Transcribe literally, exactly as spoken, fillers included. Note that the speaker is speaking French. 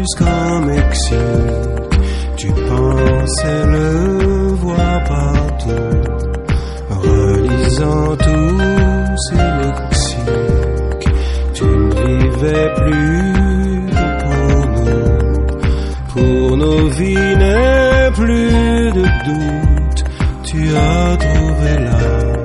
jusqu'en Mexique. Tu pensais le voir partout, relisant tous ses lexiques. Tu ne vivais plus pour nous, pour nos vies n'est plus de doute. Tu as trouvé là